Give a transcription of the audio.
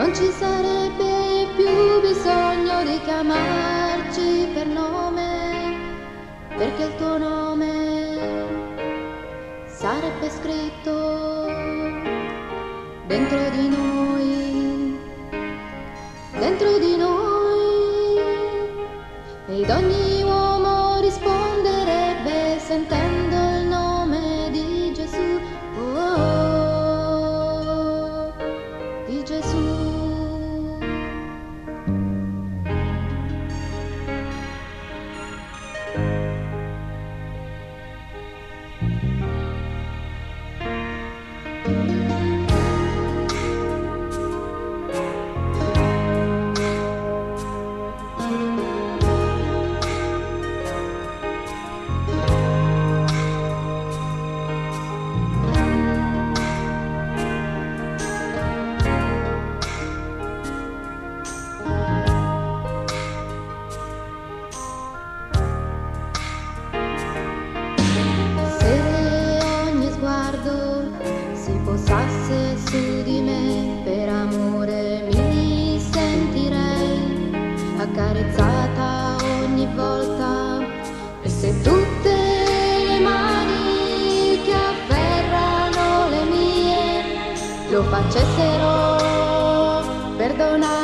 non ci sarebbe più bisogno di chiamarci per nome, perché il tuo nome sarebbe scritto dentro di noi, dentro di noi, ed ogni uomo risponderebbe sentendo il nome di Gesù, oh, di Gesù. Si posasse su di me, per amore mi sentirei accarezzata ogni volta, e se tutte le mani che afferrano le mie lo facessero perdonare.